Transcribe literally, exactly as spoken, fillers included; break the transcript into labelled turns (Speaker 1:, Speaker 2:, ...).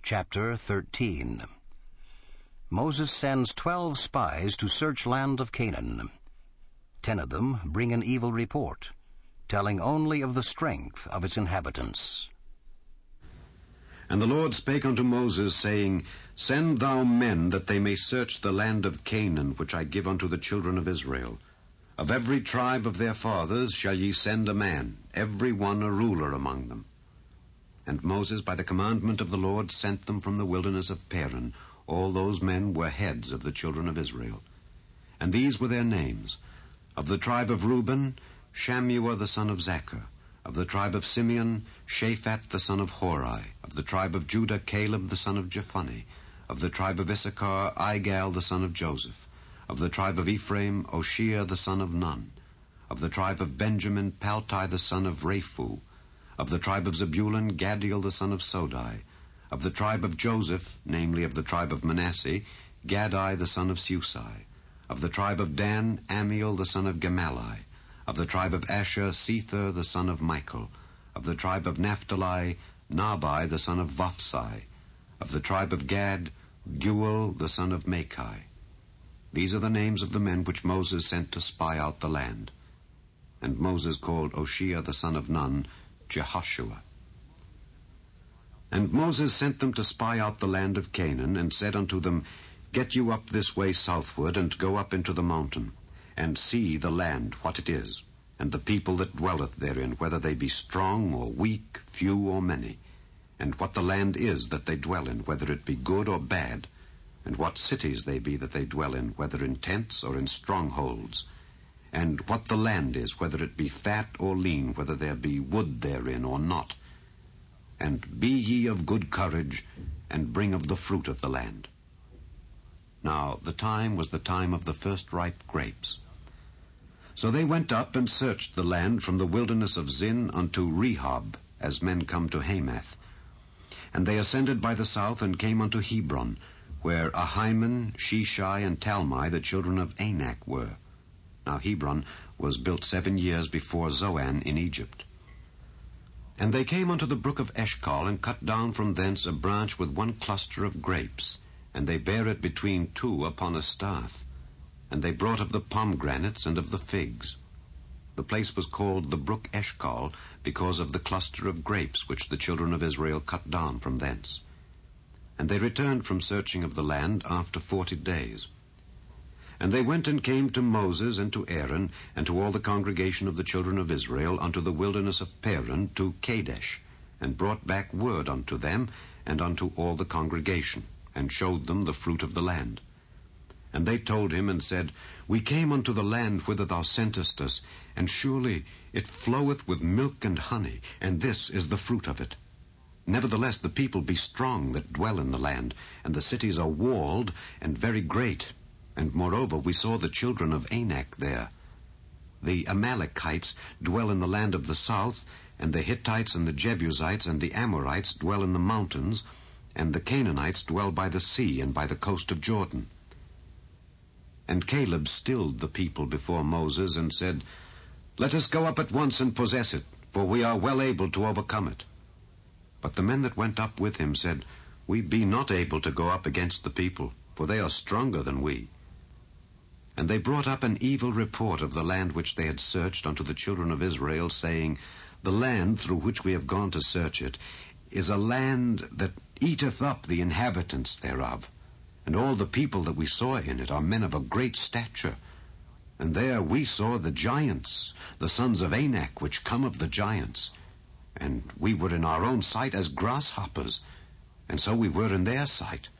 Speaker 1: Chapter thirteen. Moses sends twelve spies to search land of Canaan. Ten of them bring an evil report, telling only of the strength of its inhabitants.
Speaker 2: And the Lord spake unto Moses, saying, Send thou men, that they may search the land of Canaan, which I give unto the children of Israel. Of every tribe of their fathers shall ye send a man, every one a ruler among them. And Moses, by the commandment of the Lord, sent them from the wilderness of Paran. All those men were heads of the children of Israel. And these were their names. Of the tribe of Reuben, Shammua the son of Zaccur. Of the tribe of Simeon, Shaphat the son of Hori. Of the tribe of Judah, Caleb the son of Jephunneh. Of the tribe of Issachar, Igal the son of Joseph. Of the tribe of Ephraim, Oshea the son of Nun. Of the tribe of Benjamin, Paltai the son of Raphu. Of the tribe of Zebulun, Gadiel the son of Sodai. Of the tribe of Joseph, namely of the tribe of Manasseh, Gadai the son of Susai. Of the tribe of Dan, Amiel the son of Gemalli. Of the tribe of Asher, Sethur the son of Michael. Of the tribe of Naphtali, Nabai the son of Vophsi. Of the tribe of Gad, Guel the son of Machi. These are the names of the men which Moses sent to spy out the land. And Moses called Oshea the son of Nun, Jehoshua. And Moses sent them to spy out the land of Canaan, and said unto them, Get you up this way southward, and go up into the mountain, and see the land, what it is, and the people that dwelleth therein, whether they be strong or weak, few or many, and what the land is that they dwell in, whether it be good or bad, and what cities they be that they dwell in, whether in tents or in strongholds, and what the land is, whether it be fat or lean, whether there be wood therein or not. And be ye of good courage, and bring of the fruit of the land. Now the time was the time of the first ripe grapes. So they went up and searched the land from the wilderness of Zin unto Rehob, as men come to Hamath. And they ascended by the south, and came unto Hebron, where Ahiman, Sheshai, and Talmai, the children of Anak, were. Now Hebron was built seven years before Zoan in Egypt. And they came unto the brook of Eshcol, and cut down from thence a branch with one cluster of grapes, and they bare it between two upon a staff. And they brought of the pomegranates and of the figs. The place was called the brook Eshcol, because of the cluster of grapes which the children of Israel cut down from thence. And they returned from searching of the land after forty days. And they went and came to Moses and to Aaron, and to all the congregation of the children of Israel, unto the wilderness of Paran, to Kadesh, and brought back word unto them, and unto all the congregation, and showed them the fruit of the land. And they told him, and said, We came unto the land whither thou sentest us, and surely it floweth with milk and honey, and this is the fruit of it. Nevertheless the people be strong that dwell in the land, and the cities are walled and very great. And moreover, we saw the children of Anak there. The Amalekites dwell in the land of the south, and the Hittites and the Jebusites and the Amorites dwell in the mountains, and the Canaanites dwell by the sea and by the coast of Jordan. And Caleb stilled the people before Moses, and said, Let us go up at once and possess it, for we are well able to overcome it. But the men that went up with him said, We be not able to go up against the people, for they are stronger than we. And they brought up an evil report of the land which they had searched unto the children of Israel, saying, The land through which we have gone to search it is a land that eateth up the inhabitants thereof. And all the people that we saw in it are men of a great stature. And there we saw the giants, the sons of Anak, which come of the giants. And we were in our own sight as grasshoppers, and so we were in their sight.